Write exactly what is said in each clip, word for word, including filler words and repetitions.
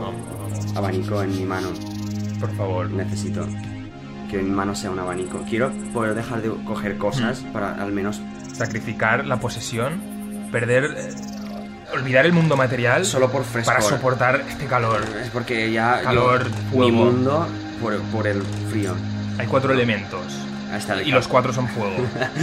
No. Abanico en mi mano. Por favor. Necesito que mi mano sea un abanico. Quiero poder dejar de coger cosas Mm. para al menos... Sacrificar la posesión, perder... eh, olvidar el mundo material Solo por frescor. para soportar este calor. Es porque ya... Calor, yo, fuego. Mi mundo por, por el frío. Hay cuatro elementos. Ahí está el Y los cuatro son fuego.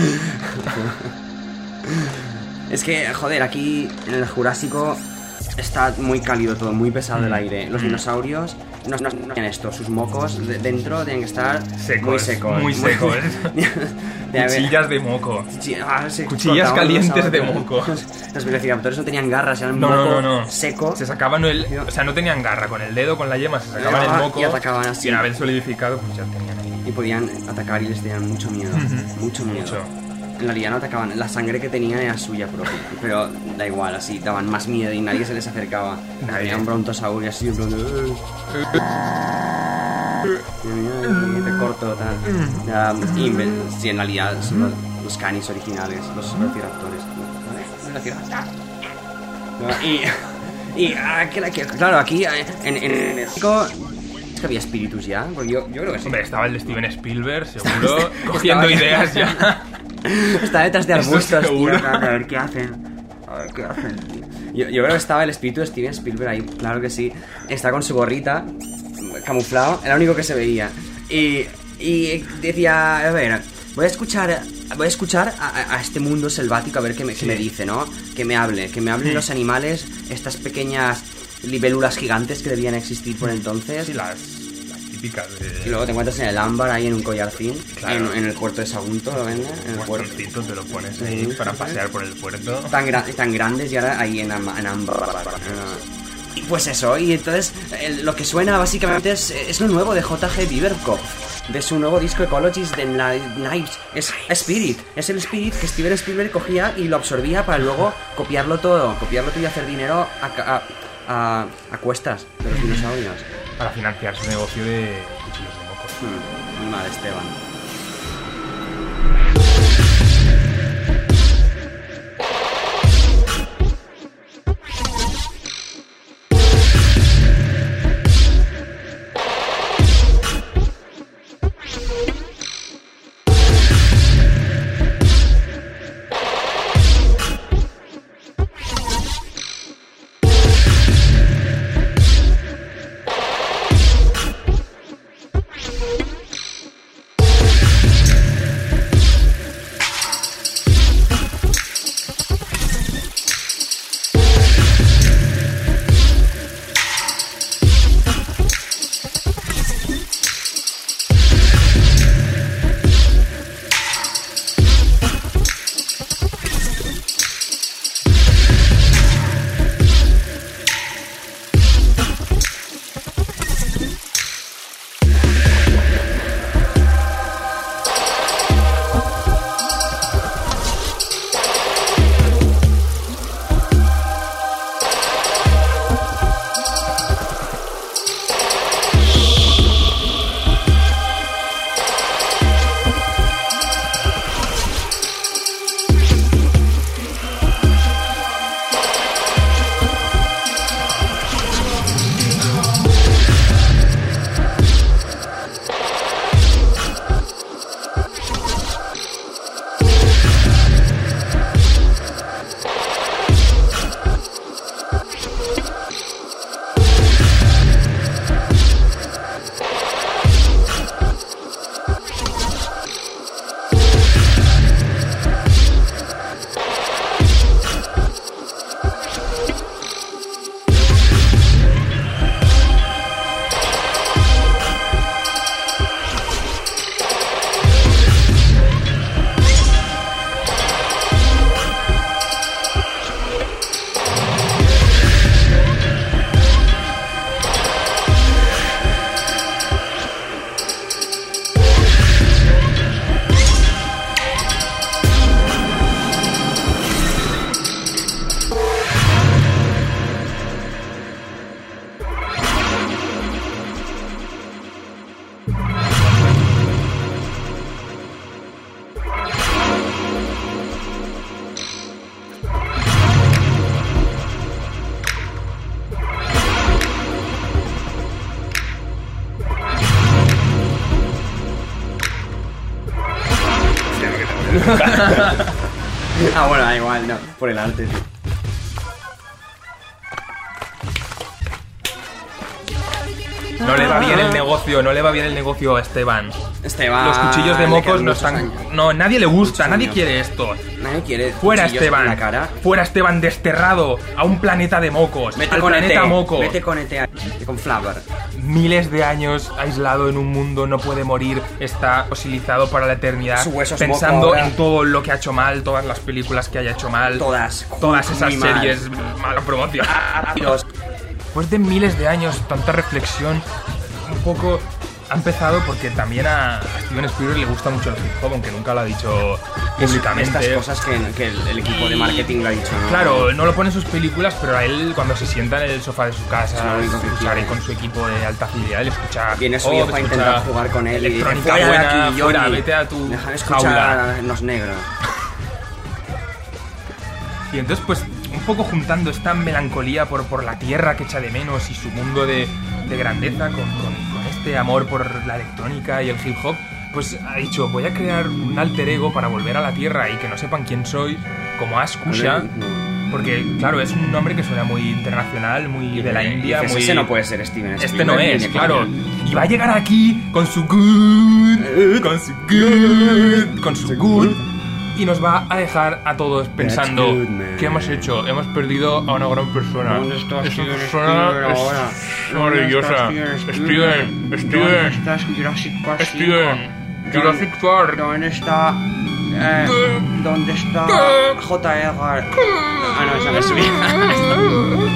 Es que, joder, aquí en el Jurásico está muy cálido todo, muy pesado el aire. Los Mm. dinosaurios no, no, no tienen esto, sus mocos de- dentro tienen que estar Secos, muy secos. muy secos. De haber- Cuchillas de moco. Sí, ah, se Cuchillas cortaban calientes los de saurios. moco. Los velociraptores no tenían garras, eran No, moco no, no, no. seco. Se sacaban el... O sea, no tenían garra. Con el dedo, con la yema, se sacaban Ah, el moco. y atacaban así. Y una vez solidificado, pues ya tenían ahí. Y podían atacar y les tenían mucho miedo. Ujú. Mucho miedo. Mucho. En realidad no atacaban, la sangre que tenían era suya propia. Pero da igual, así daban más miedo y nadie se les acercaba. Nadie. Había un brontosaurio así, en plan de... "Eh, te corto, tal. Ya, y me- sí, en realidad son los, los canis originales, los velociraptores. Velociraptor. Y... Y ah, que la- que- claro, aquí eh, en, en, en el México, es que había espíritus ya, porque yo, yo creo que sí. Hombre, estaba el de Steven Spielberg, seguro, Estaba- cogiendo estaba- ideas ya. Está detrás de Eso arbustos, tío. seguro. A ver qué hacen. A ver qué hacen, tío. Yo, yo creo que estaba el espíritu de Steven Spielberg ahí, claro que sí. Está con su gorrita, camuflado, era lo único que se veía. Y, y decía, a ver, voy a escuchar, voy a escuchar a, a este mundo selvático a ver qué me, qué Sí. me dice, ¿no? Que me hable, que me hablen Sí. los animales, estas pequeñas libélulas gigantes que debían existir por entonces. Sí, las, las típicas de... Y luego te encuentras en el ámbar ahí en un collarcín, Claro. en, en el puerto de Sagunto, lo venden, en el puerto. Puertocito, te lo pones ahí Sí. para pasear por el puerto. Tan, gra- tan grandes y ahora ahí en, am- en ámbar. Y pues eso, y entonces el- lo que suena básicamente es, es lo nuevo de J G Beaverkopf, de su nuevo disco Ecologies de Ni- Knives. Es Spirit, es el Spirit que Steven Spielberg cogía y lo absorbía para luego copiarlo todo, copiarlo todo y hacer dinero a, ca- a, a, a cuestas de los dinosaurios. Para financiar su negocio de cuchillos de moco. Hmm, muy mal, Esteban. Ah, bueno, da igual, no. Por el arte, tío. No le va bien el negocio, no le va bien el negocio a Esteban. Esteban. Los cuchillos de mocos no están. No, nadie le gusta, nadie años. quiere esto. Nadie quiere. Fuera Esteban. En la cara. Fuera Esteban, desterrado a un planeta de mocos. Vete al con planeta E T. moco. Vete con E T. Con Flavor. Miles de años aislado en un mundo, no puede morir, está fosilizado para la eternidad. Su hueso es pensando moco ahora. en todo lo que ha hecho mal, todas las películas que haya hecho mal. Todas. Todas esas Muy mal. series, mala promoción. Dios. Después de miles de años, tanta reflexión, un poco ha empezado porque también a, a Steven Spielberg le gusta mucho el hip hop, aunque nunca lo ha dicho públicamente. Estas cosas que, que el, el equipo de marketing lo ha dicho, ¿no? Claro, no lo pone en sus películas, pero a él cuando se sienta en el sofá de su casa, Es lo único que escuchar quiere. con su equipo de alta fidelidad, le escucha. Viene su pop, hijo a escucha intentar jugar con él y dice, electrónica fuera de buena, aquí, fuera, Johnny. vete a tu Deja de escuchar jaula. a los negros. Y entonces, pues, un poco juntando esta melancolía por, por la tierra que echa de menos y su mundo de, de grandeza con, con, con este amor por la electrónica y el hip hop, pues ha dicho, voy a crear un alter ego para volver a la tierra y que no sepan quién soy, como Ash Kusha, No. porque, claro, es un nombre que suena muy internacional, muy de la India, Dices, muy... ese no puede ser Steven Spielberg. Este no es, ni de claro. coña. Y va a llegar aquí con su good, con su good, con su good, y nos va a dejar a todos pensando, good, man. ¿qué hemos hecho? Hemos perdido a una gran persona. ¿Dónde está Esa Steven persona Spielberg es ahora? maravillosa. ¿Dónde está Steven, ¿Dónde Steven, está Jurassic Park cinco? Steven, Jurassic Park. ¿Dónde está... Eh, ¿Dónde está J. Edgar? Ah, no, esa me subía.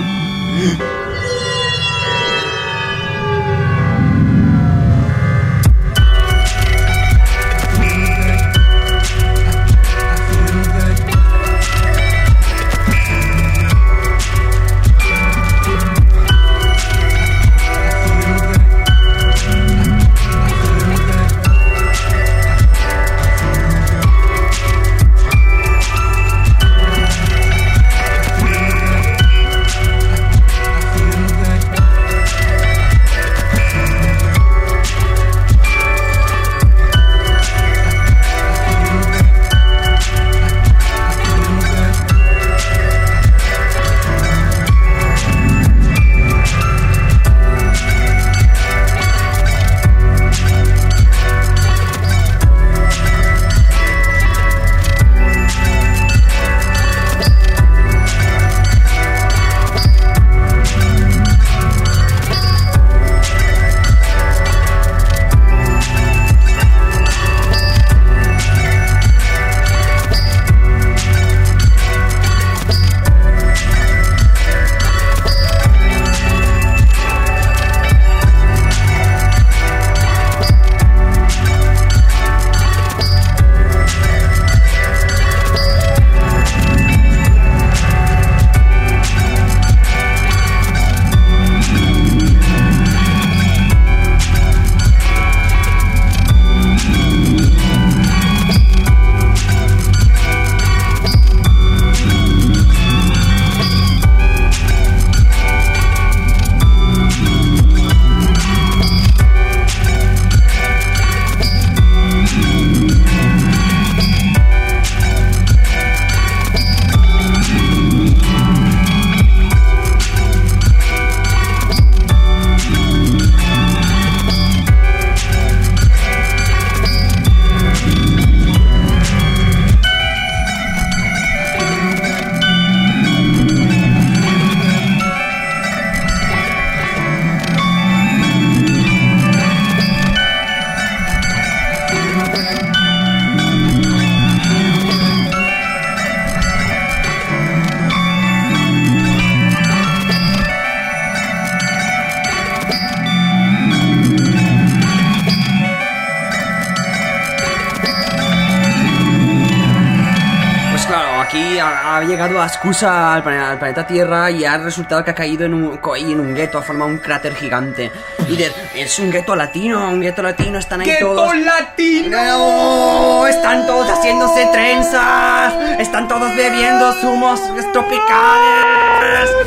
aquí ha, ha llegado Ascusa al planeta, al planeta Tierra y ha resultado que ha caído en un, co- en un gueto, ha formado un cráter gigante. Y de, es un gueto latino, un gueto latino, están ahí todos... ¡Gueto latino! ¡No! Están todos haciéndose trenzas, están todos bebiendo zumos tropicales.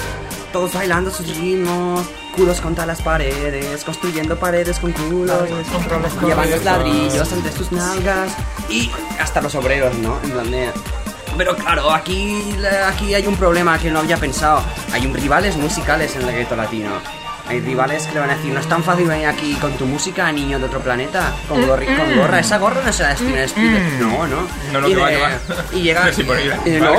todos bailando sus ritmos, culos contra las paredes, construyendo paredes con culos, llevan los ladrillos entre sus nalgas y hasta los obreros, ¿no? En plan de... Pero claro, aquí, aquí hay un problema que no había pensado. Hay un rivales musicales en el gueto latino. Hay rivales que le van a decir, no es tan fácil venir aquí con tu música, niño de otro planeta, con, gorri, con gorra. Esa gorra no se la destina a Spider. No, no. No, no, y, que va, de, que va. Y llega... No es imposible. Y, no,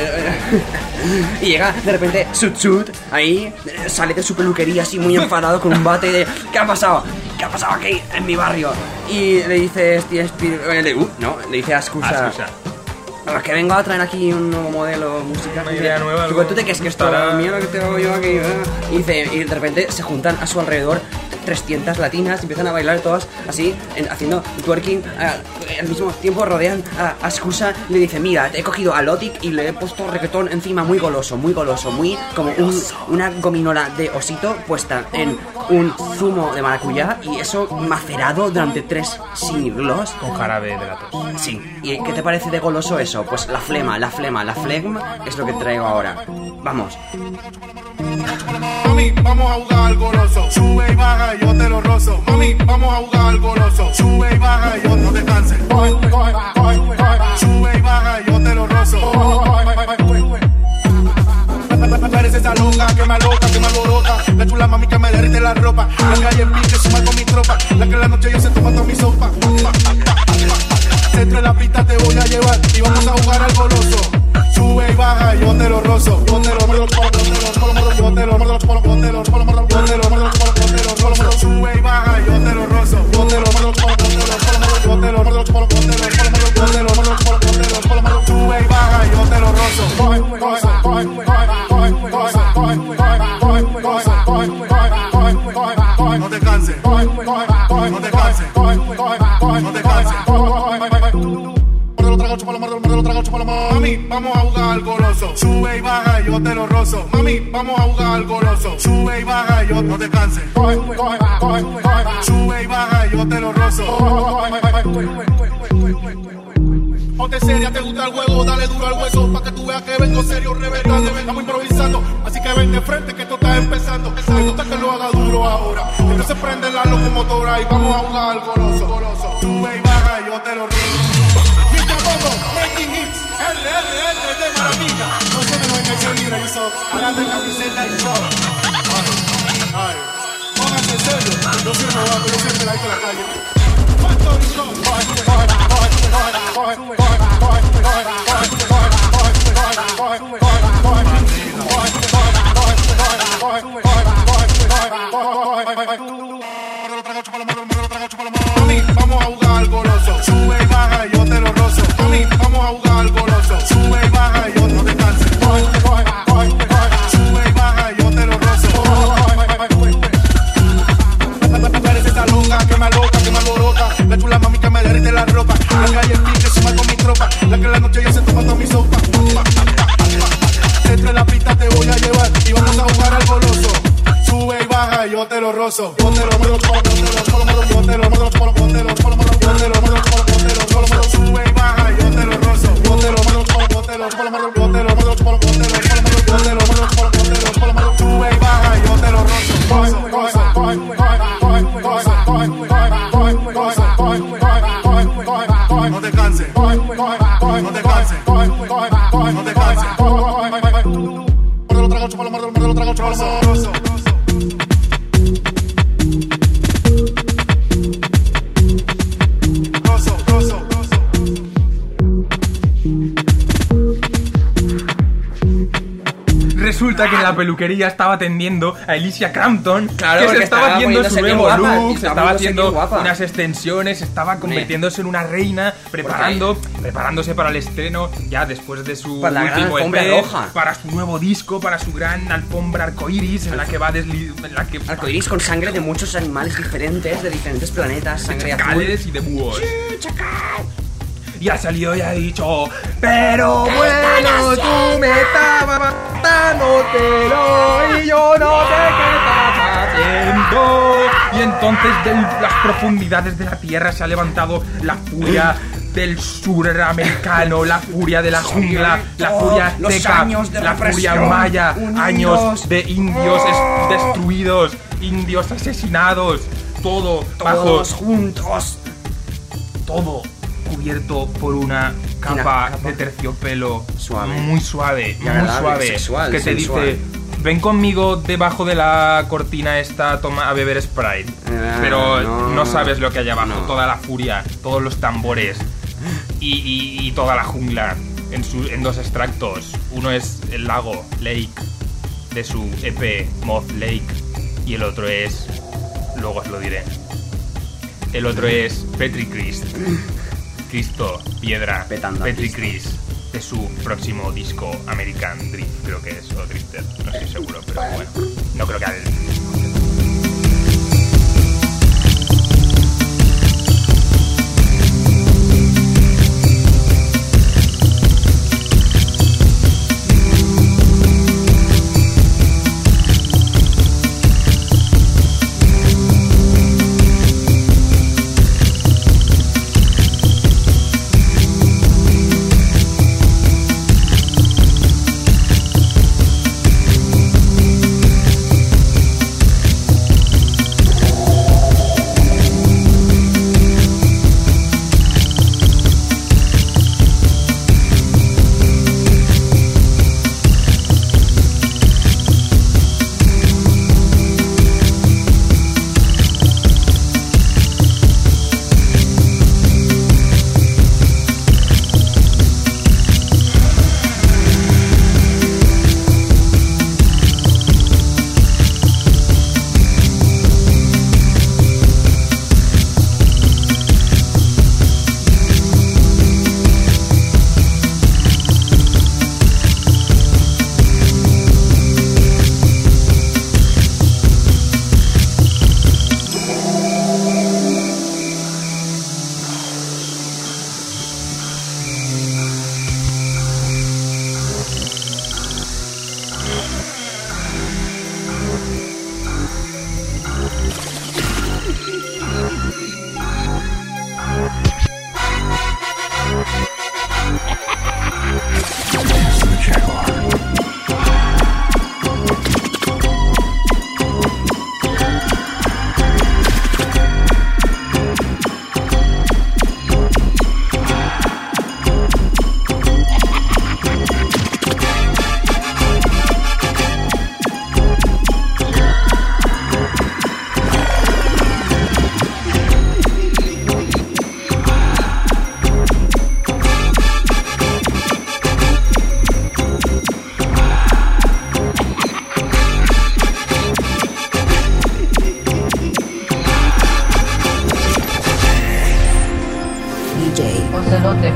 y llega de repente Sut Sut, ahí, sale de su peluquería así muy enfadado con un bate de... ¿Qué ha pasado? ¿Qué ha pasado aquí en mi barrio? Y le dice Steven Spielberg... Uh, no, le dice a Ascusa... Los que vengo a traer aquí un nuevo modelo musical. Una idea nueva. ¿Tú, ¿Tú te crees que esto Estará... mira lo que tengo yo aquí? ¿eh? Y, dice, y de repente se juntan a su alrededor trescientas latinas y empiezan a bailar todas así, en, haciendo twerking. Uh, al mismo tiempo rodean a Ascusa y le dice, mira, te he cogido a Lotic y le he puesto reggaetón encima muy goloso, muy goloso, muy como un, una gominola de osito puesta en un zumo de maracuyá y eso macerado durante tres siglos. Con jarabe de la tos. Sí. ¿Y qué te parece de goloso eso? Pues la flema, la flema, la flegma es lo que traigo ahora. Vamos. Mami, vamos a jugar al goloso. Sube y baja y yo te lo rozo. Mami, vamos a jugar al goloso. Sube y baja y yo no te canses. Sube y baja y yo te lo rozo. Eres esa loca que me aloca, que me alborota. La chula mami que me derrite la ropa. La calle pique, suma con mi tropa. La que en la noche yo se toma toda mi sopa. Dentro de la pista te voy a llevar y vamos a jugar al goloso. Sube y baja y yo te lo rozo. Yo te lo mordo, yo te lo mordo, yo te lo mordo, yo te lo mordo, yo te lo mordo, yo te lo mordo. Sube y baja y yo te lo rozo. Yo te lo mordo, yo te lo mordo, yo te lo mordo, yo te lo mordo, yo te lo mordo, yo te lo mordo. Sube y baja y yo te lo rozo. Coge, coge, coge, coge, coge, coge, coge, coge, coge, no te canses, no te canses, no te canses. Mami, vamos a jugar al goloso. Sube y baja y yo te lo rozo. Mami, vamos a jugar al goloso. Sube y baja y yo no te canses. Sube y baja y yo te lo rozo. Ponte seria, te gusta el juego, dale duro al hueso, pa' que tú veas que vengo serio, rebelde, estamos improvisando, así que ven de frente que esto está empezando, me gusta que lo haga duro ahora, entonces prende la locomotora y vamos a jugar al goloso, sube y baja y yo te lo rozo. mister Bobo, making hits, R R R de maravilla, no se me lo enganché libre y so, agarre camiseta y yo. Ay, ay, pónganse serio, yo soy robado, yo siempre la hice en la calle. Mami, vamos a jugar al goloso. Sube y baja y yo te lo rozo. Mami, vamos a jugar al goloso. Sube y baja y yo no te canses. Sube y baja y yo te lo rozo. Eres esa loca que me aloca, que me alborota. La chula mami que me derrite la ropa. La calle pique, suma con mi tropa. La que en la noche yo se toma toda mi sopa. Dentro de la pista te voy a llevar y vamos a jugar al goloso. Sube y baja y yo te lo rozo. Yo te lo mordo, yo te lo mordo, yo te lo mordo, yo te lo mordo, yo te lo mordo, yo te lo mordo. Sube y baja y yo te lo rozo. Yo te lo mordo, yo te lo mordo, yo te lo mordo, yo te lo mordo, yo te lo mordo, yo te lo mordo. Sube y baja y yo te lo rozo. Coge, coge, coge, coge, coge, coge, coge, coge, no te canses, no te canses, no te canses. Muérdelo, trago, chúpalo, muérdelo, muérdelo, trago, chúpalo. Resulta que en la peluquería estaba atendiendo a Alicia Crampton, claro, que se estaba, estaba haciendo su nuevo guapa, look, se estaba haciendo guapa. unas extensiones, estaba convirtiéndose en una reina, preparando, preparándose para el estreno ya después de su para último la E P, roja. para su nuevo disco, para su gran alfombra arcoiris en la que va desli en la que arcoiris con sangre de muchos animales diferentes, de diferentes planetas, sangre de chacales azul y de búhos. Sí, chacal. Y ha salido y ha dicho, pero bueno, tú me estabas matándotelo y yo no sé qué estás haciendo. Y entonces de las profundidades de la tierra se ha levantado la furia del suramericano, la furia de la jungla, la furia Los azteca, años de la furia represión, maya, unidos. años de indios es- destruidos, indios asesinados, todo bajo, Todos juntos. todo cubierto por una capa, capa. de terciopelo Suave. muy suave, muy agradable, suave, sexual, que te sensual. dice, ven conmigo debajo de la cortina esta a, toma- a beber Sprite, Ah, pero no. no sabes lo que hay abajo, No. toda la furia, todos los tambores y, y- y toda la jungla en, su- en dos extractos. Uno es el lago, Lake, de su E P Moth Lake, y el otro es, luego os lo diré, el otro es Petri Christ, Cristo, piedra, Petando a Petri Cristo. Christ, de su próximo disco American Drift, creo que es, o Drifter, no estoy seguro, pero bueno, no creo que al... Ocelote.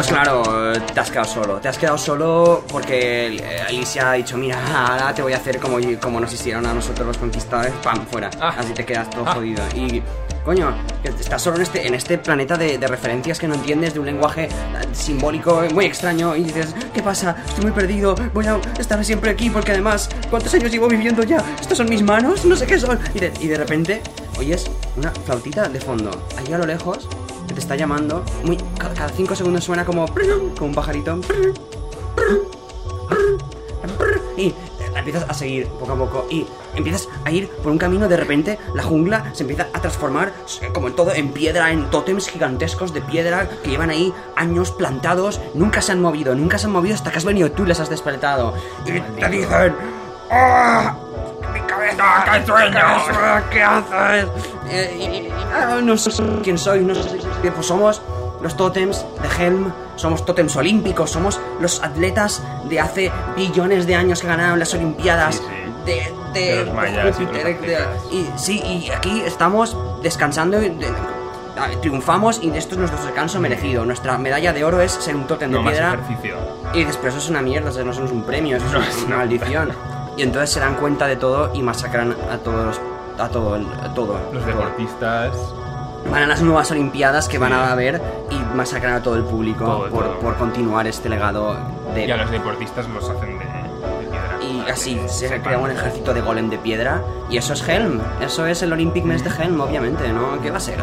pues claro, te has quedado solo. Te has quedado solo porque Alicia ha dicho, mira, ahora te voy a hacer como, como nos hicieron a nosotros los conquistadores. ¡Pam! Fuera. Ah. Así te quedas todo Ah. jodido. Y... coño, que estás solo en este, en este planeta de, de referencias que no entiendes, de un lenguaje simbólico muy extraño, y dices, ¿qué pasa? Estoy muy perdido, voy a estar siempre aquí porque además, ¿cuántos años llevo viviendo ya? ¿Estos son mis manos? No sé qué son. Y de, y de repente oyes una flautita de fondo, ahí a lo lejos, que te está llamando, muy, cada, cada cinco segundos suena como, como un pajarito, y empiezas a seguir poco a poco y empiezas a ir por un camino. De repente la jungla se empieza a transformar como en todo en piedra, en tótems gigantescos de piedra que llevan ahí años plantados, nunca se han movido, nunca se han movido hasta que has venido tú, les has despertado y te dicen, ¡ah! ¡Mi cabeza! ¡Qué sueño! ¿Qué haces? Eh, y, y, ah, no sé quién soy, no sé qué, pues somos los tótems de Helm, somos tótems olímpicos, somos los atletas de hace billones de años que ganaron las Olimpiadas. Sí, sí. De, de, De los mayas y Júpiter, los de- aztecas. y sí, y aquí estamos descansando y de- triunfamos y esto es nuestro descanso merecido. Nuestra medalla de oro es ser un tótem No de más piedra. ejercicio. Y después eso es una mierda, o sea, no somos un premio, eso es No, una, es una una- maldición. Y entonces se dan cuenta de todo y masacran a todos, a todo, el- a todo. Los todo. deportistas. Van a las nuevas Olimpiadas que van a haber y masacran a todo el público Todo, por, todo. por continuar este legado de... Y a los deportistas los hacen de, de piedra. Y para así que se sepan. crea un ejército de golem de piedra. Y eso es Helm. Eso es el Olympic Mess de Helm, obviamente, ¿no? ¿Qué va a ser?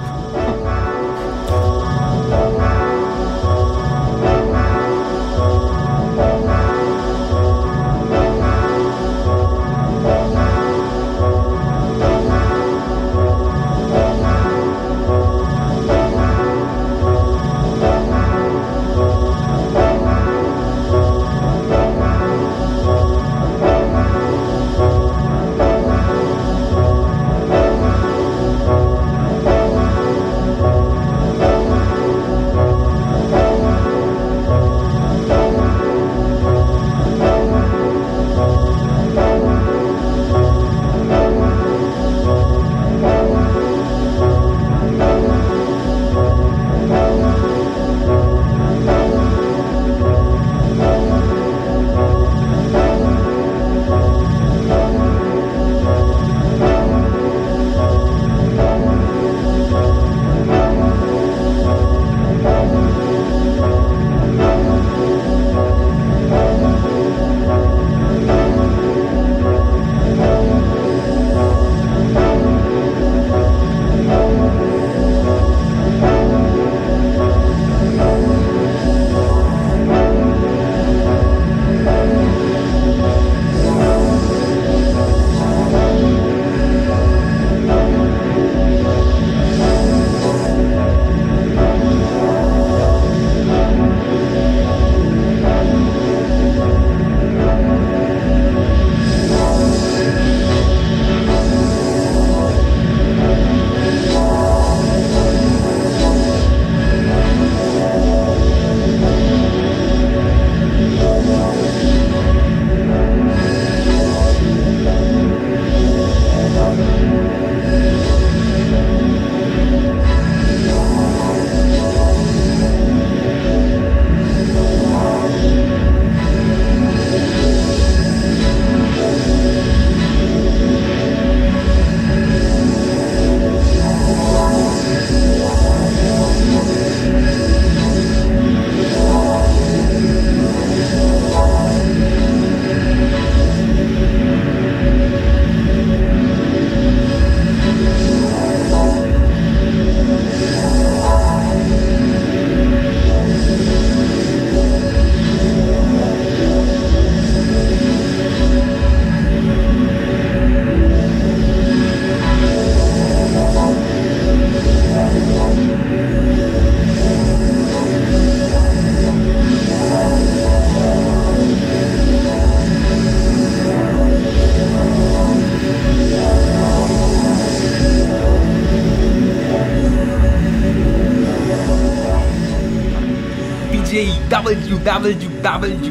W W W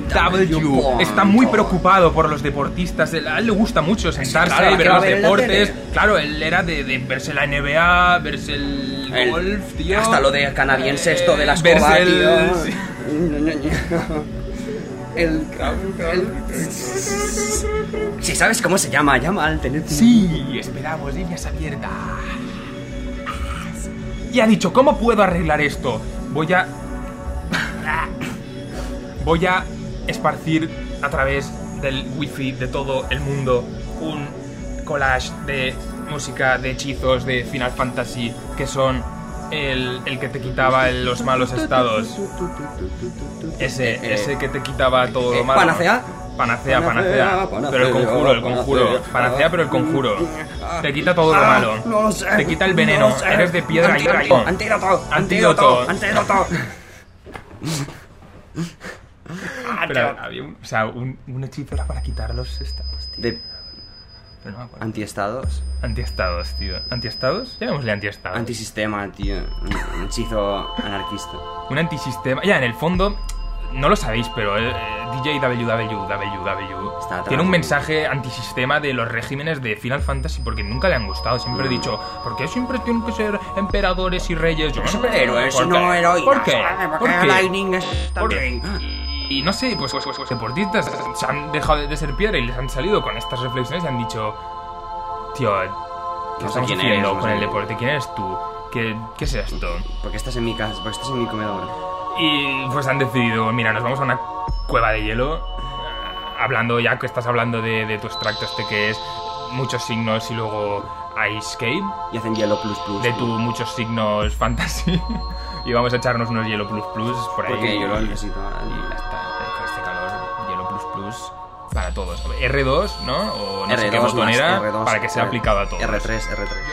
W está muy preocupado por los deportistas. A él le gusta mucho sentarse claro, y ver que va los a ver en la deportes. tele. Claro, él era de, de verse la N B A, verse el El- golf, tío. Hasta lo de canadiense, esto de la escoba, Verse tío. el- El, el... Si sabes cómo se llama, llama al teléfono. Sí, esperamos, líneas abiertas. Y ha dicho, ¿cómo puedo arreglar esto? Voy a... Voy a esparcir a través del wifi de todo el mundo un collage de música, de hechizos, de Final Fantasy, que son el, el que te quitaba los malos estados. Ese, Eh, ese que te quitaba todo eh, lo malo. ¿Panacea? Panacea, Panacea, panacea. panacea, Pero el conjuro, el conjuro. panacea. Panacea, pero el conjuro. Te quita todo lo Ah, malo. no lo sé. Te quita el veneno. No lo sé. Eres de piedra y Antídoto, dragón. Antídoto. Antídoto. Antídoto. Pero había un, o sea, un, un hechizo era para quitar los estados, tío. De Pero no me acuerdo. antiestados. Antiestados, tío. ¿Antiestados? Llamémosle antiestados. Antisistema, tío. Un, un hechizo anarquista. Un antisistema. Ya, en el fondo, no lo sabéis, pero el, eh, D J W W W Está atrás. tiene un mensaje antisistema de los regímenes de Final Fantasy porque nunca le han gustado. Siempre he dicho, ¿por qué siempre tienen que ser emperadores y reyes? Yo, Siempre héroes, ¿por no qué? heroínas. ¿Por qué? ¿Por Porque qué? Lightning está ¿Por bien. qué? Y, y no sé, pues, pues, pues deportistas se han dejado de, de ser piedra y les han salido con estas reflexiones y han dicho, tío, ¿qué No sé estamos quién haciendo eres, no con sé el quién deporte? ¿Quién eres tú? ¿Qué, qué es esto? Porque estás en mi casa, porque estás en mi comedor. Y pues han decidido, mira, nos vamos a una cueva de hielo, eh, hablando, ya que estás hablando de, de tu extracto este que es muchos signos y luego Icescape, Y hacen hielo plus plus. de tu muchos signos fantasy, y vamos a echarnos unos hielo plus plus por ahí. Porque yo lo necesito ahora. Y ya está, con este calor, hielo plus plus para todos. R dos, ¿no? O no sé qué R dos botón más era, R dos, para que sea R- aplicado a todos. R tres, R tres.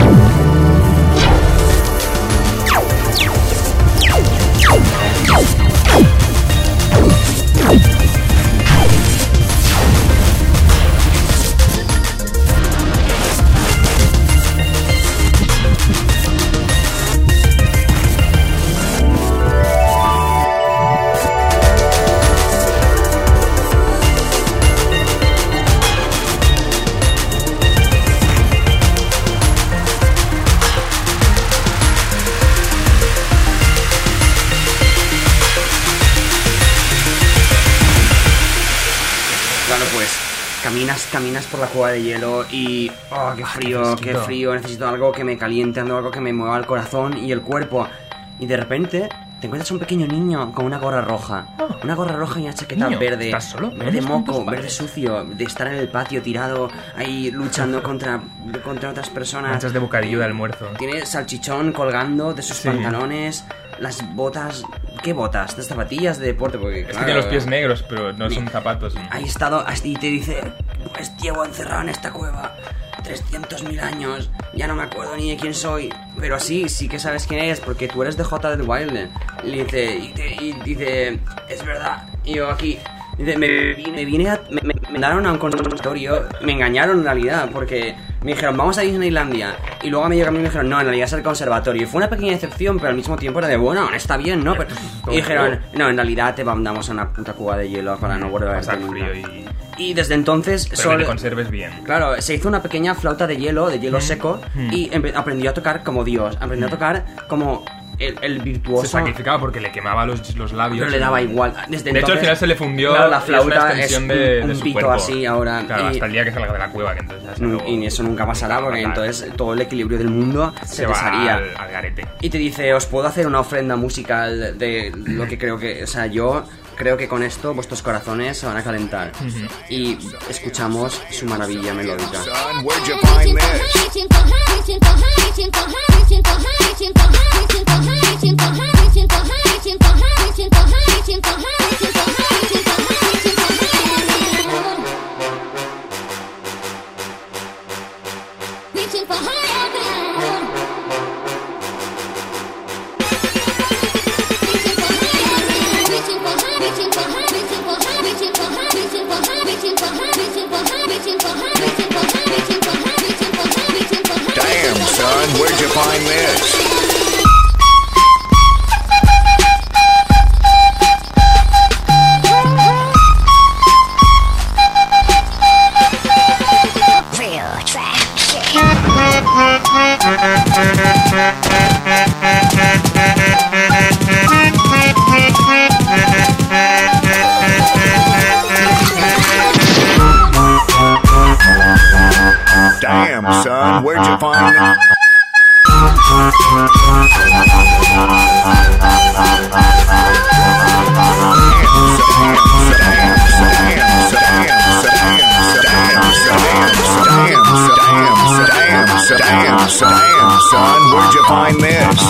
Go! Bueno, pues caminas, caminas por la cueva de hielo y... ¡Oh, qué frío, qué frío! Necesito algo que me caliente, algo que me mueva el corazón y el cuerpo. Y de repente te encuentras un pequeño niño con una gorra roja. Una gorra roja y una chaqueta Niño, verde. ¿estás solo? Verde moco, verde sucio. De estar en el patio tirado ahí luchando contra, contra otras personas. Manchas de bocadillo de almuerzo. Tiene salchichón colgando de sus Sí. pantalones. Las botas... ¿Qué botas? Las zapatillas de deporte. Porque, Es claro, que tiene los pies negros, pero no son zapatos. Ahí estado y te dice, pues llevo encerrado en esta cueva trescientos mil años, ya no me acuerdo ni de quién soy, pero sí, sí que sabes quién eres, porque tú eres de J del Wild. Y dice, y, te, y dice, es verdad, y yo aquí, dice, me vine, me vine a, me, me, me mandaron a un consultorio, me engañaron en realidad, porque me dijeron, vamos a Disneylandia, y luego me llegaron y me dijeron, no, en realidad es el conservatorio, y fue una pequeña decepción, pero al mismo tiempo era de, bueno, está bien, ¿no? Pero, y dijeron, no, en realidad te mandamos a una puta cuba de hielo para no volver a verte Pasar nunca. frío y... Y desde entonces Pero solo- que te conserves bien. Claro, se hizo una pequeña flauta de hielo, de hielo Mm. seco, Mm. y empe- aprendió a tocar como Dios, aprendió a tocar como el, el virtuoso. Se sacrificaba porque le quemaba los, los labios. Pero le daba igual. Desde De hecho, al entonces, final se le fundió. claro, la y flauta es una es extensión un, de, un de su pito cuerpo. así ahora. Claro, y, hasta el día que salga de la cueva, que entonces ya se mm, lo- y eso nunca pasará, porque Claro. entonces todo el equilibrio del mundo se, se te va salía. al, al garete. Y te dice, os puedo hacer una ofrenda musical de lo que creo que... O sea, yo creo que con esto vuestros corazones se van a calentar. Ujú. Y escuchamos su maravilla melódica. Son, where'd you find this? Reaching for higher ground. Reaching for high, reaching for high, reaching for high, reaching for high, reaching for high, reaching for high, reaching for high, reaching for high, reaching for high, reaching for high, reaching for high, reaching for high. Damn, son, where'd you find this? Real trap shit. Damn, son, where'd you find this? Damn, son, where'd you find this?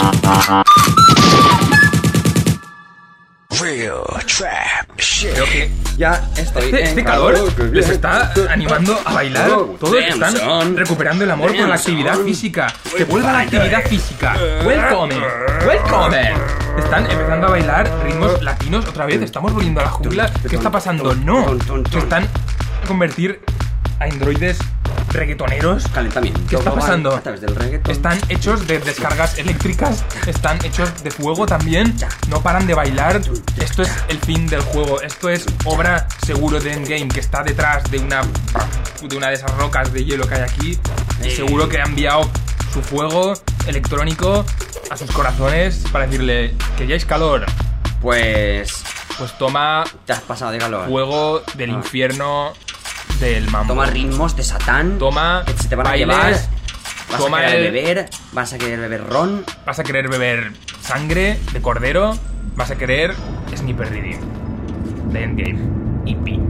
Real trap shit. Creo que Ya estoy este, en este calor calor. les está animando a bailar. Oh, Todos damn, están son. recuperando el amor por Damn, la actividad son. física. Que vuelva la actividad física. Welcome, welcome. Están empezando a bailar ritmos latinos otra vez. Estamos volviendo a la jungla. ¿Qué está pasando? No. Se están a convertir a androides reggaetoneros. Calentamiento. ¿Qué está global pasando? A través del reggaetón. Están hechos de descargas eléctricas, están hechos de fuego también, no paran de bailar. Esto es el fin del juego, esto es obra seguro de Endgame, que está detrás de una de una de esas rocas de hielo que hay aquí. Y seguro que ha enviado su fuego electrónico a sus corazones para decirle, ¿queríais calor? Pues Pues toma te has pasado de calor. fuego del infierno del mambo. Toma ritmos de Satán. Toma que se te van a bailes, llevar. Vas toma a querer el- beber. Vas a querer beber ron. Vas a querer beber sangre de cordero. Vas a querer Sniper Reading de Endgame. E P.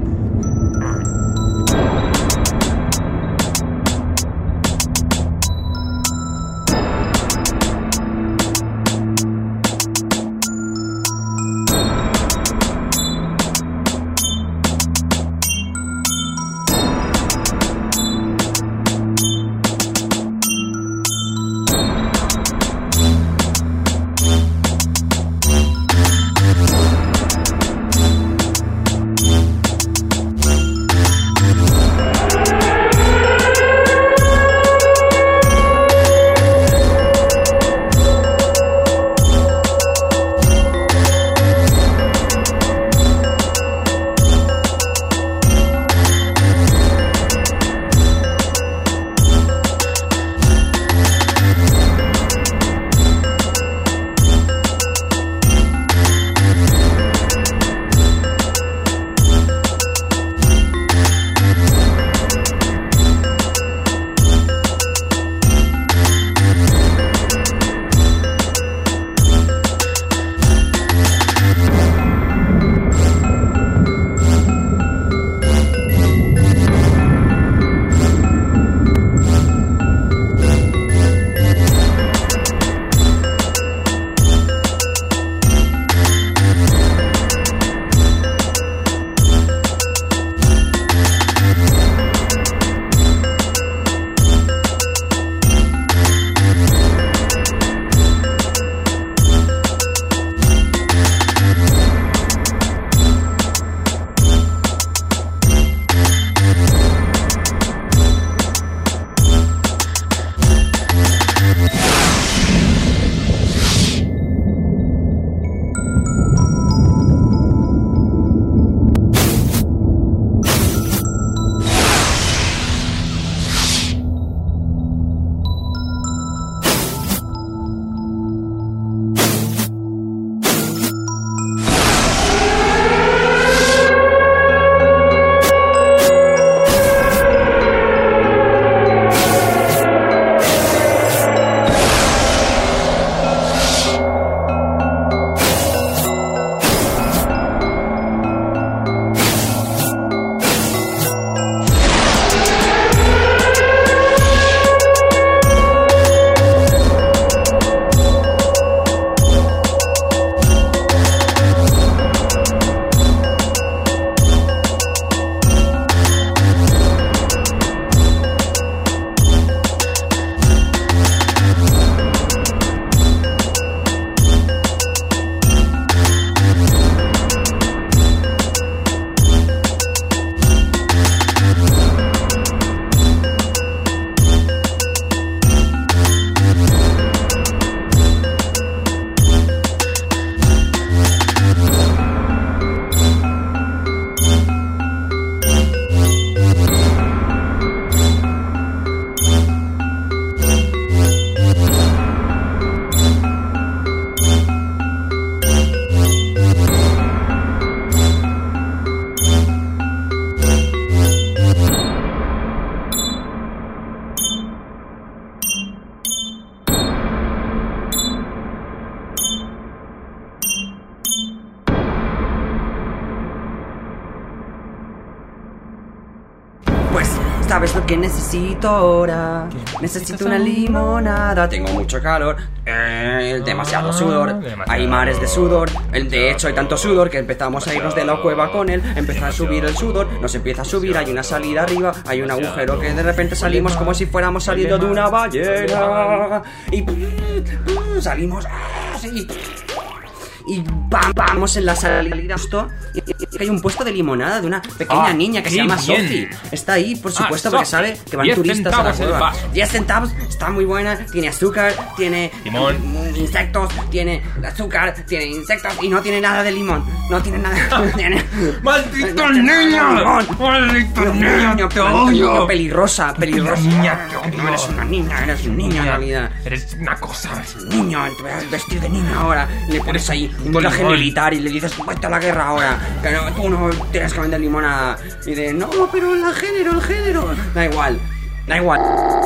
¿sabes lo que necesito ahora? Necesito una limonada. Tengo mucho calor, eh, demasiado sudor. Hay mares de sudor. De hecho, hay tanto sudor que empezamos a irnos de la cueva con él. Empieza a subir el sudor, nos empieza a subir. Hay una salida arriba, hay un agujero que de repente salimos como si fuéramos saliendo de una ballena. Y salimos así. Y pam, vamos en la salida justo, y, y, y hay un puesto de limonada de una pequeña Ah, niña que se qué llama bien. Sophie. Está ahí, por supuesto, Ah, porque Sophie. sabe que van diez turistas a la centavos el cueva. vaso. diez centavos, está muy buena. Tiene azúcar, tiene Limón. mm, insectos, tiene azúcar, tiene insectos y no tiene nada de limón. No tiene nada. tiene, ¡Maldito no tiene nada de niño! limón. ¡Maldito niño! Niño, ¡Te maldito niño odio! pelirrosa, pelirrosa. Niña, te odio. No eres una niña, eres un niño en realidad. Eres una cosa. Niño, te vas a vestir de niño ahora. Le pones ahí un Puto traje limón. militar y le dices, vete a la guerra ahora. Que no, tú no tienes que vender limonada. Y de, no, pero el género, el género. Da igual, da igual.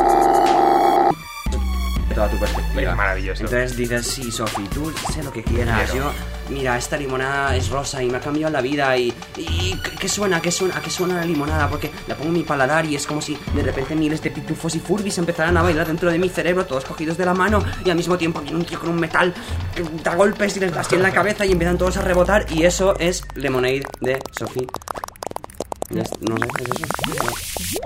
Toda tu perspectiva. Es maravilloso. Entonces dices, sí, Sophie, tú sé lo que quieras. Quiero. Yo, mira, esta limonada es rosa y me ha cambiado la vida. Y, y ¿qué suena? ¿Qué suena? ¿A qué suena la limonada? Porque la pongo en mi paladar y es como si de repente miles de pitufos y furbis empezaran a bailar dentro de mi cerebro, todos cogidos de la mano. Y al mismo tiempo viene un tío con un metal que da golpes y les da así en la cabeza y empiezan todos a rebotar. Y eso es Lemonade de Sophie. Ya es- No sé, ¿es eso?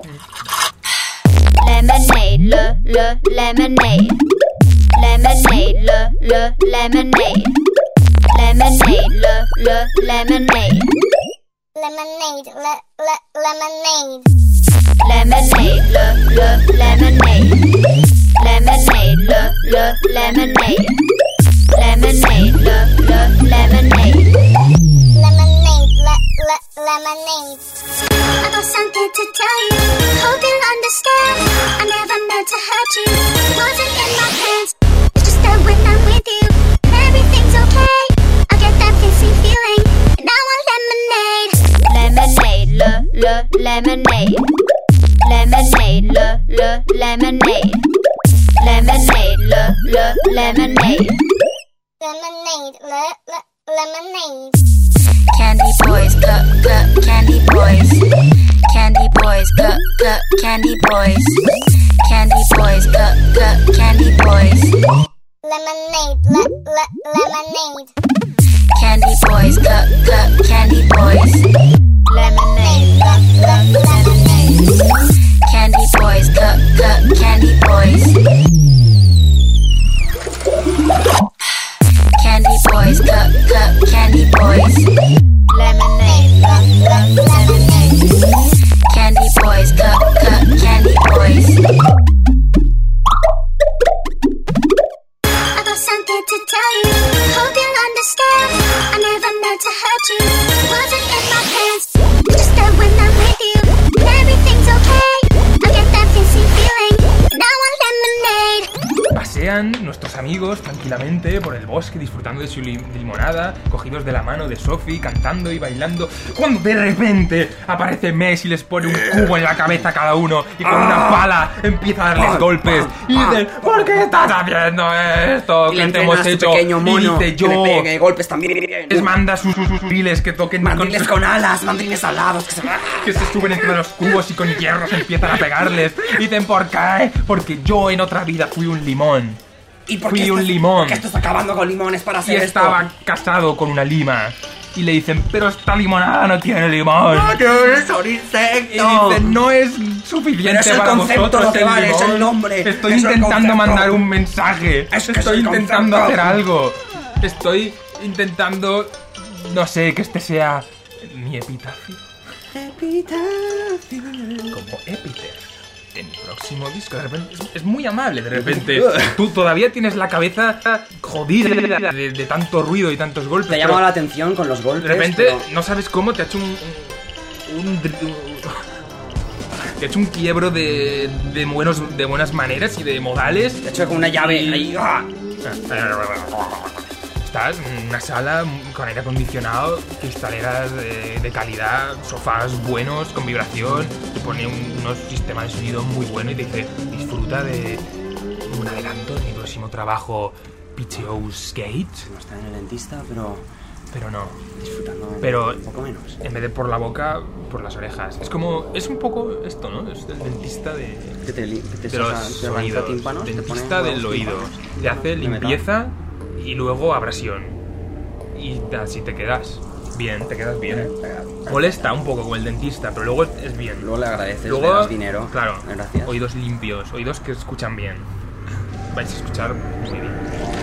Lemonade, le, le, lemonade. Lemonade, le, le, lemonade. Lemonade, le, le, lemonade. Lemonade, le, le, lemonade. Lemonade, le, le, lemonade. Lemonade, le, le, lemonade. Lemonade, le, le, lemonade. Lemonade, le, le, lemonade. I got something to tell you. Hope you'll understand. I never meant to hurt you. Wasn't in my plans. It's just that when I'm with you, everything's okay. I get that fizzy feeling, and I want lemonade. Lemonade, le, le, lemonade. Lemonade, le, le, lemonade. Lemonade, le, le, lemonade. Lemonade, le, le, lemonade. Candy boys, cup, cup, candy boys. Candy boys, cup, cup, candy boys. Candy boys, cup, cup, candy boys. Lemonade, le, le, lemonade. Candy boys, cup, cup, candy boys. Lemonade, le, le, lemonade. Candy boys, cup, cup, candy boys. Candy boys, cup, cup, candy boys. Lemonade, love, love, lemonade. Candy boys, cup, cup, candy boys. I got something to tell you. Hope you'll understand. I never meant to hurt you. Wasn't in my plans. Just that when I'm with you, everything's okay. I get that fizzy feeling, and I want lemonade. Pasean nuestros amigos tranquilamente por el bosque disfrutando de su li- limonada, cogidos de la mano de Sophie, cantando y bailando, cuando de repente aparece Messi y les pone un cubo en la cabeza a cada uno y con una pala empieza a darles Pam, golpes pam, y pam, dicen, ¿por qué estás haciendo esto? Y le ¿Qué te entrenas hemos a tu hecho? pequeño mono Y dice, que yo le pegue golpes también. les manda sus sus- sus mandriles que toquen Mandriles con, con alas, mandriles alados. Que se... que se suben entre los cubos y con hierros empiezan a pegarles. Dicen, ¿por qué? Porque yo en otra vida fui un limón. ¿Y por Fui qué un estás- limón. ¿Por qué estás acabando con limones para Y hacer esto? estaba casado con una lima. Y le dicen, pero esta limonada no tiene limón. ¡No, que eres un Y insecto! dicen, no es suficiente Pero es el para concepto vosotros lo que el vale, es limón. el nombre, Estoy es el intentando concepto. mandar un mensaje. Es que es Estoy el intentando concepto. hacer algo. Estoy intentando, no sé, que este sea mi epitafio. Como epitafio. En mi próximo disco, de repente, es, es muy amable, de repente. Tú todavía tienes la cabeza jodida de, de- de tanto ruido y tantos golpes. Te ha pero llamado la atención con los golpes. de repente, pero- no sabes cómo, te ha hecho un. un, un dr- un- te ha hecho un quiebro de, de, buenos, de buenas maneras y de modales. Te ha hecho con una llave Y- ahí. ¡ah! Estás en una sala con aire acondicionado, cristaleras de, de calidad, sofás buenos, con vibración, te pone un, unos sistemas de sonido muy buenos y te dice, disfruta de un adelanto de mi próximo trabajo, P T O's Gate. No está en el dentista, pero Pero no, disfrutando Pero- un poco menos. en vez de por la boca, por las orejas. Es como, es un poco esto, ¿no? Es el dentista de, Que te, li- que te de los saca- te arranca oídos. tímpanos, te Dentista pone del los oído. tímpanos. Te hace De metal. limpieza y luego abrasión. Y así te quedas bien, te quedas bien. Molesta un poco con el dentista, pero luego es bien. Luego le agradeces, Luego, le das dinero. claro, Gracias. oídos limpios, oídos que escuchan bien. Vais a escuchar muy bien.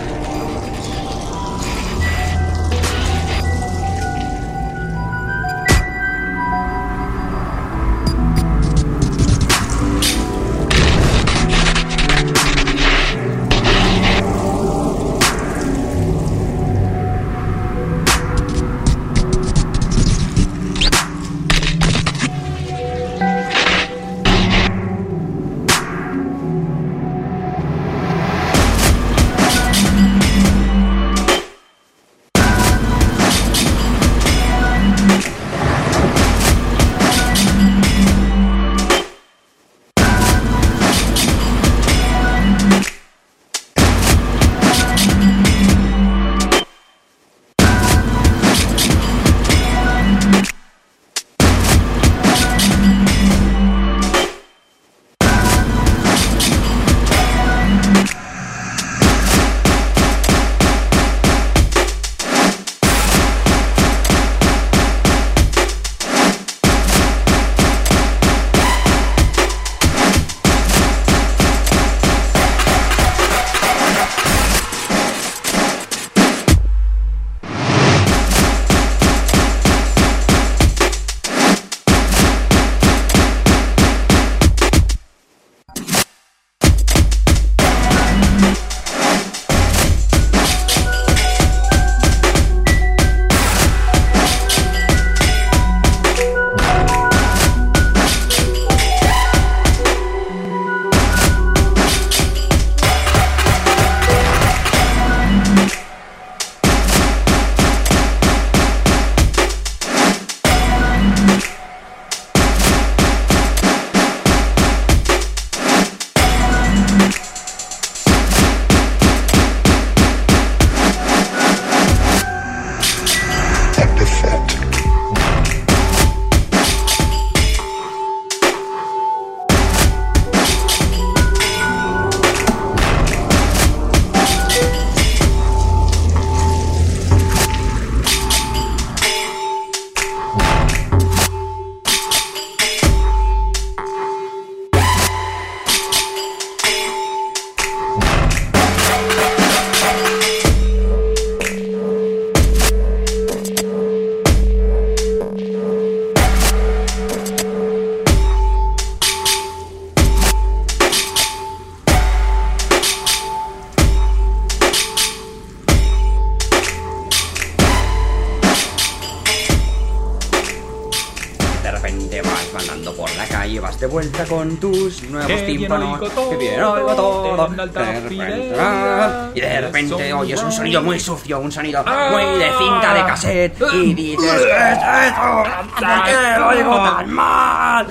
vas de vuelta con tus nuevos Que bien tímpanos. oigo todo, Que bien oigo todo. en alta De repente, fidelidad, y de repente el oyes un sonido. sonido muy sucio, un sonido Ah. muy de cinta de cassette. Y dices, ¿qué es eso? ¿Por qué lo oigo tan mal?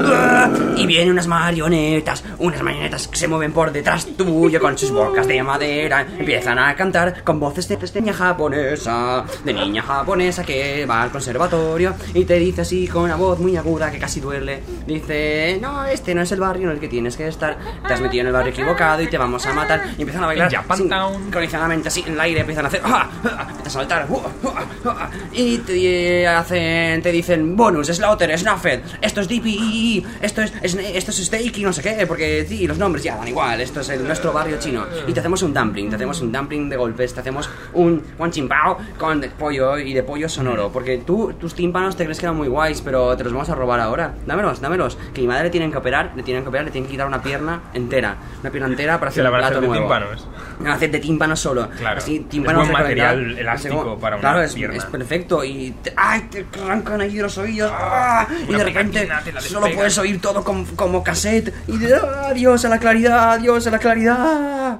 Y vienen unas marionetas, unas marionetas que se mueven por detrás tuyo con sus bocas de madera. Empiezan a cantar con voces de, de niña japonesa, de niña japonesa que va al conservatorio y te dice así con una voz muy aguda que casi duele. Dice, no, este no es el barrio en el que tienes que estar. Te has metido en el barrio equivocado y te vamos a matar. Y empiezan a bailar Japantown. sincronizadamente así en el aire, empiezan a hacer, ¡ah! ¡ah! Empiezan a saltar, ¡ah! ¡ah! ¡ah! Y te hacen, te dicen bonus, slaughter, snuffed, esto es D P E, esto es, es esto es steak y no sé qué, porque sí, los nombres ya dan igual, esto es el, nuestro barrio chino. Y te hacemos un dumpling, te hacemos un dumpling de golpes, te hacemos un guan chimpao con de pollo y de pollo sonoro, porque tú, tus tímpanos te crees que eran muy guays, pero te los vamos a robar ahora. Dámelos, dámelos, que mi madre le tienen que operar, le tienen que operar, le tienen que quitar una pierna entera, una pierna entera para Se hacer la un van a plato hacer de nuevo. tímpanos. Van a hacer de tímpano solo. Claro. Así, Es tímpanos buen de material calidad. elástico Así como- para una claro, es, pierna. es perfecto. Y te, ¡ay! Te arrancan ahí de los oídos. ¡ah! Y Una de repente pegatina te la solo despegan. puedes oír todo como, como cassette. Y de ¡ah! Adiós a la claridad, adiós a la claridad.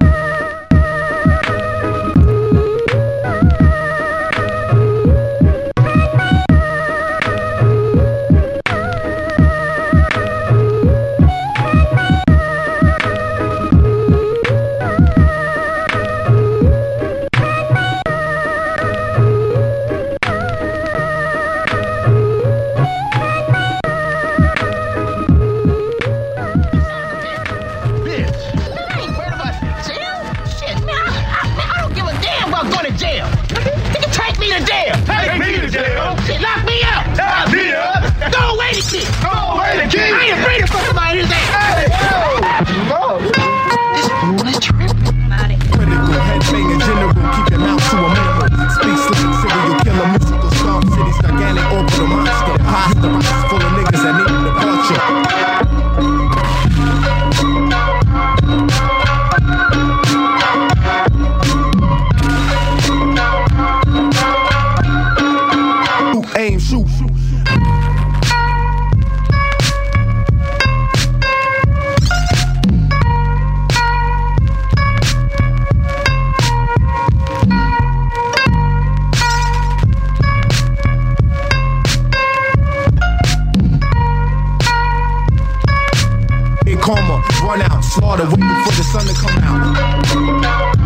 Karma, run out, slaughter, waiting for the sun to come out.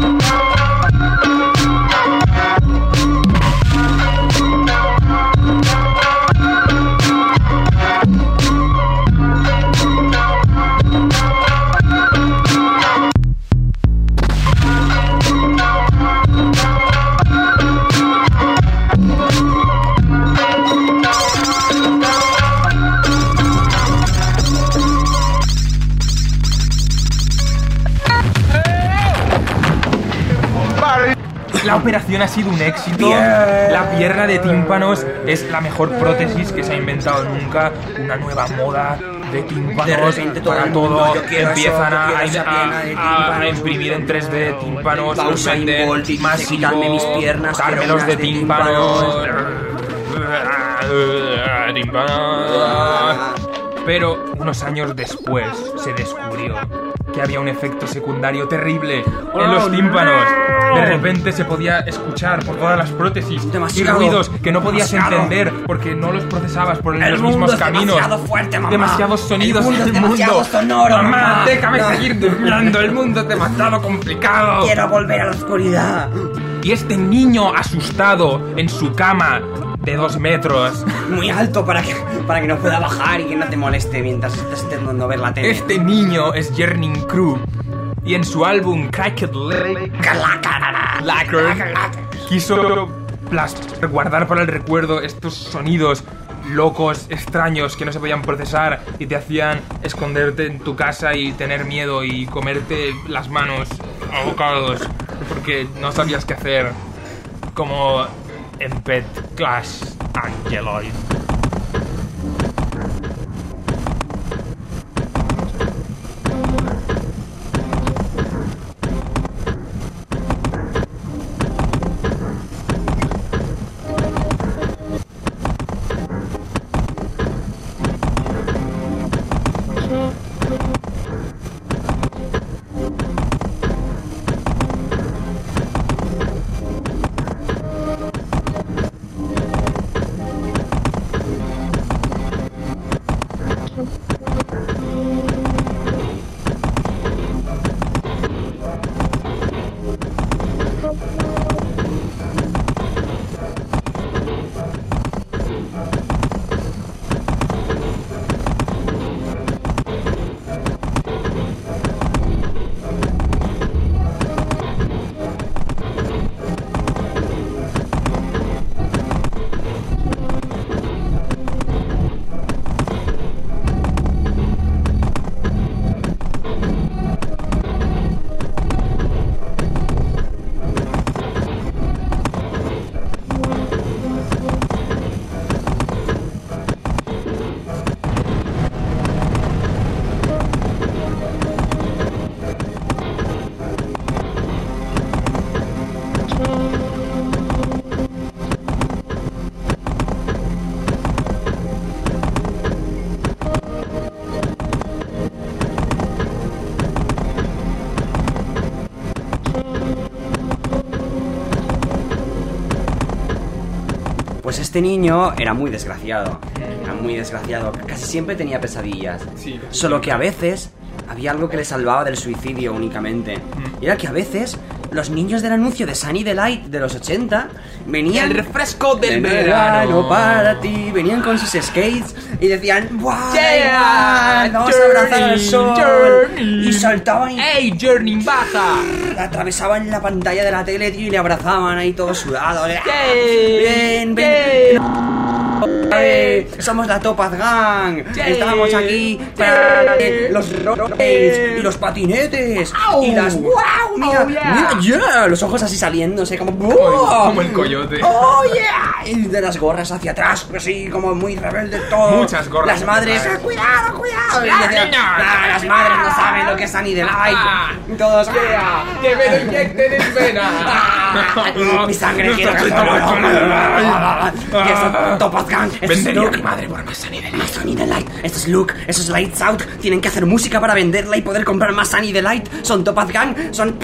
La operación ha sido un éxito. Bien. La pierna de tímpanos es la mejor prótesis que se ha inventado nunca. Una nueva moda de tímpanos. De repente todo para el mundo, todo. yo quiero Empiezan eso, a, yo quiero esa pierna de a- a- a tímpanos. imprimir en tres D tímpanos. Va los Usain venden Bolt y dice, masivo, "Quítame mis piernas, quiero dármelos unas de de tímpanos. Tímpanos. Pero unos años después se descubrió que había un efecto secundario terrible en Oh, los tímpanos. no. De repente se podía escuchar por todas las prótesis Demasiado. y ruidos que no podías Demasiado. entender porque no los procesabas por El los mundo mismos es caminos. demasiado fuerte, mamá. Demasiados sonidos El mundo en es el mundo. demasiado sonoro, Mamá, mamá. déjame No. seguir durmiendo. El mundo es demasiado complicado. Quiero volver a la oscuridad. Y este niño asustado en su cama de dos metros. Muy alto para que, para que no pueda bajar y que no te moleste mientras estás intentando ver la tele. Este niño es Jernin Crew. Y en su álbum Cracked Lacquer quiso plas- guardar para el recuerdo estos sonidos locos, extraños que no se podían procesar y te hacían esconderte en tu casa y tener miedo y comerte las manos a bocados porque no sabías qué hacer, como en Pet Class Angeloid. Pues este niño era muy desgraciado. Era muy desgraciado. Casi siempre tenía pesadillas. Sí. Solo que a veces había algo que le salvaba del suicidio únicamente. Y era que a veces los niños del anuncio de Sunny Delight de los ochenta venían... El refresco del de verano. para ti. Venían con sus skates y decían... ¡Wow! Yeah, ¡Vamos a abrazar al Journey, sol! Journey. Y saltaban y... ¡Ey, Journey, baja! Atravesaban la pantalla de la tele, tío, y le abrazaban ahí todo sudado. Yay, ¡Ven, ven! yay. Eh, somos la Topaz Gang. Yay. Estamos aquí para eh, los rollerblades y los patinetes Au. y las wow, mira, Oh, yeah. mira, yeah, los ojos así saliéndose como Como, wow. como el coyote. Oh yeah, y de las gorras hacia atrás, así como muy rebelde todo. Muchas gorras Las hacia madres, atrás. "Ah, cuidado, cuidado. Y Ah, decían, niños, "Ah, las madres no saben lo que es Sunny Delight." Ah. Y todos, Yeah, que me lo inyecten en vena. "Ah, Mi sangre quiero que Y eso es Topaz Gang. Esto es Vendería a Luke. mi madre por más Sunny Delight. Más Sunny Delight. Esto es Luke. Eso es Lights Out. Tienen que hacer música para venderla y poder comprar más Sunny Delight. Son Topaz Gang. Son...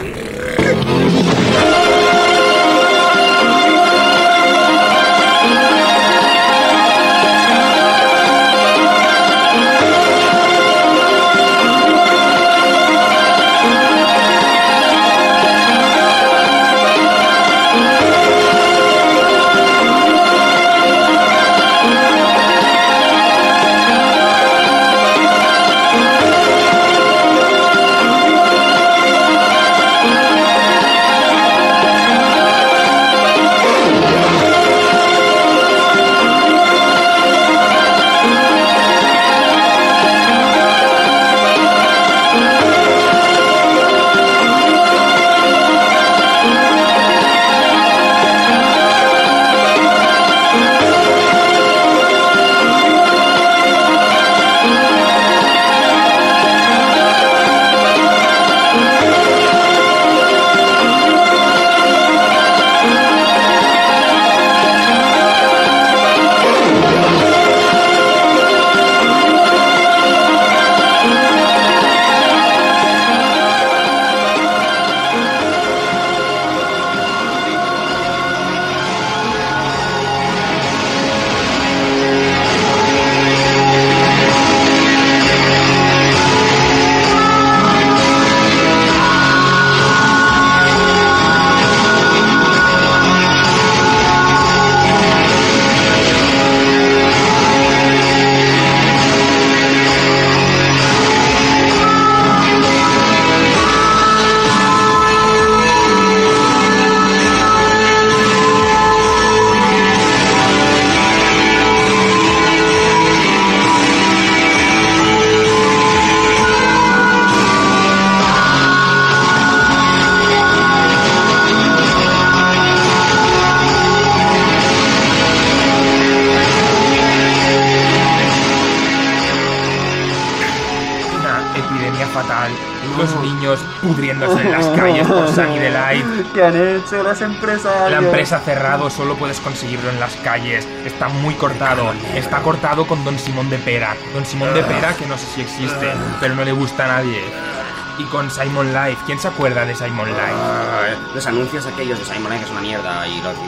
fatal, los niños pudriéndose en las calles por Sunny Delight. ¿Qué han hecho las empresas? La empresa ha cerrado, solo puedes conseguirlo en las calles. Está muy cortado. Está cortado con Don Simón de Pera. Don Simón de Pera, que no sé si existe, pero no le gusta a nadie. Y con Simon Life. ¿Quién se acuerda de Simon Life? Los anuncios aquellos de Simon Life es una mierda y los...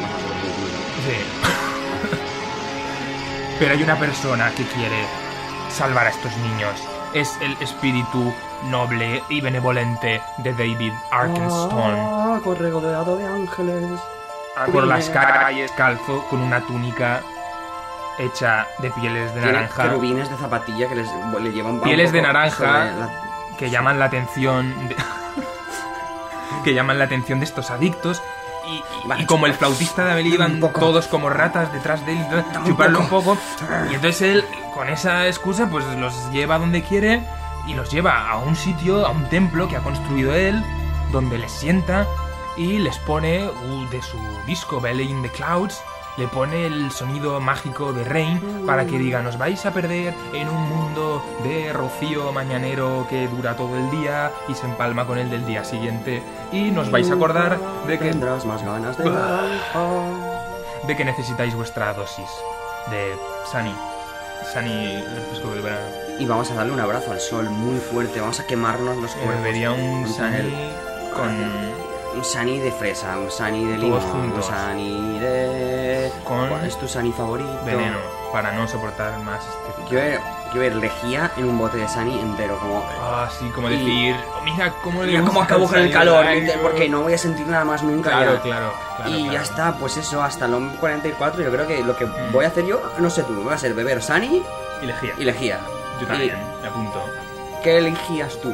Sí. Pero hay una persona que quiere salvar a estos niños. Es el espíritu noble y benevolente de David Arkenstone. Ah, corre rodeado de ángeles. Por las calles calzo con una túnica hecha de pieles de Tiene naranja. querubines de zapatilla que les, le llevan... Pieles de naranja sobre la... que llaman la atención de... que llaman la atención de estos adictos. Y, y, y como el flautista de Amelie iban todos como ratas detrás de él, chuparlo un poco. Y entonces él, con esa excusa, pues los lleva donde quiere y los lleva a un sitio, a un templo que ha construido él, donde les sienta y les pone uh, de su disco Valley in the Clouds, le pone el sonido mágico de Rain para que digan: os vais a perder en un mundo de rocío mañanero que dura todo el día y se empalma con el del día siguiente, y nos vais a acordar de que tendrás más ganas de naranja. de que necesitáis vuestra dosis de Sunny Sunny refresco del verano. Y vamos a darle un abrazo al sol muy fuerte. Vamos a quemarnos los Me cuerpos. bebería un con Sunny él. con Un Sunny de fresa, un Sunny de limón, Todos juntos. un Sunny de... Con ¿Cuál es tu Sunny favorito? veneno para no soportar más este Quiero ver, quiero ver lejía en un bote de Sunny entero, como... Ah, sí, como Y- decir, "Oh, mira cómo le Mira cómo gusta acabo con el Sunny calor, Delight". porque no voy a sentir nada más nunca Claro, ya. claro, claro. Y claro. ya está, pues eso, hasta el hombre cuarenta y cuatro. Yo creo que lo que Mm. voy a hacer yo, no sé tú, va a ser beber Sunny Y lejía. y lejía. Yo también, me apunto. ¿Y qué elegías tú?